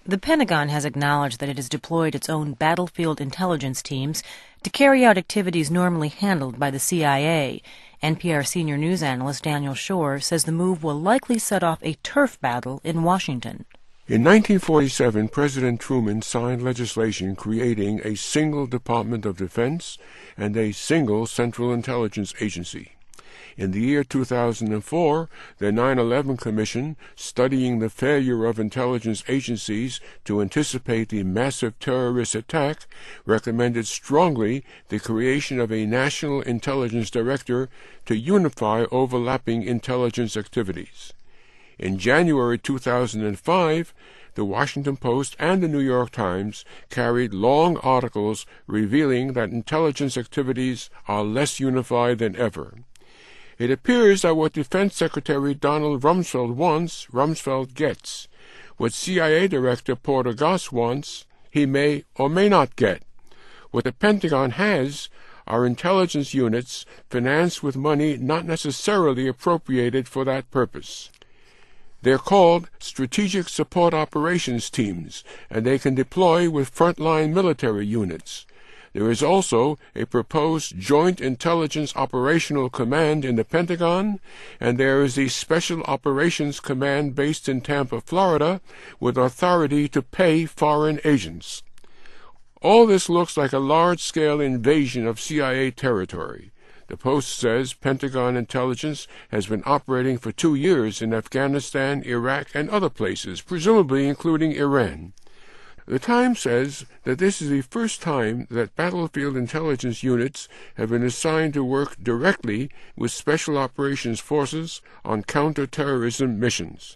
The Pentagon has acknowledged that it has deployed its own battlefield intelligence teams to carry out activities normally handled by the CIA. NPR senior news analyst Daniel Schorr says the move will likely set off a turf battle in Washington. In 1947, President Truman signed legislation creating a single Department of Defense and a single Central Intelligence Agency. In the year 2004, the 9/11 Commission, studying the failure of intelligence agencies to anticipate the massive terrorist attack, recommended strongly the creation of a National Intelligence Director to unify overlapping intelligence activities. In January 2005, the Washington Post and the New York Times carried long articles revealing that intelligence activities are less unified than ever. It appears that what Defense Secretary Donald Rumsfeld wants, Rumsfeld gets. What CIA Director Porter Goss wants, he may or may not get. What the Pentagon has are intelligence units financed with money not necessarily appropriated for that purpose. They're called Strategic Support Operations Teams, and they can deploy with frontline military units. There is also a proposed Joint Intelligence Operational Command in the Pentagon, and there is the Special Operations Command based in Tampa, Florida, with authority to pay foreign agents. All this looks like a large-scale invasion of CIA territory. The Post says Pentagon intelligence has been operating for 2 years in Afghanistan, Iraq, and other places, presumably including Iran. The Times says that this is the first time that battlefield intelligence units have been assigned to work directly with Special Operations Forces on counter-terrorism missions.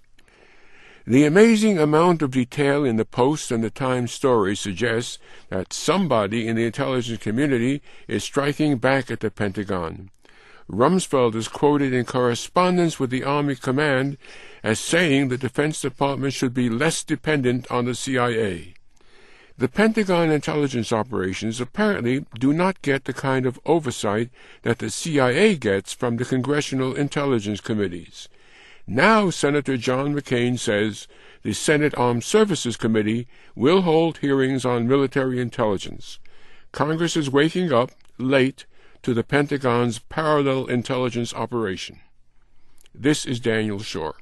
The amazing amount of detail in the Post and the Times story suggests that somebody in the intelligence community is striking back at the Pentagon. Rumsfeld is quoted in correspondence with the Army Command as saying the Defense Department should be less dependent on the CIA. The Pentagon intelligence operations apparently do not get the kind of oversight that the CIA gets from the Congressional Intelligence Committees. Now Senator John McCain says the Senate Armed Services Committee will hold hearings on military intelligence. Congress is waking up, late, to the Pentagon's parallel intelligence operation. This is Daniel Schorr.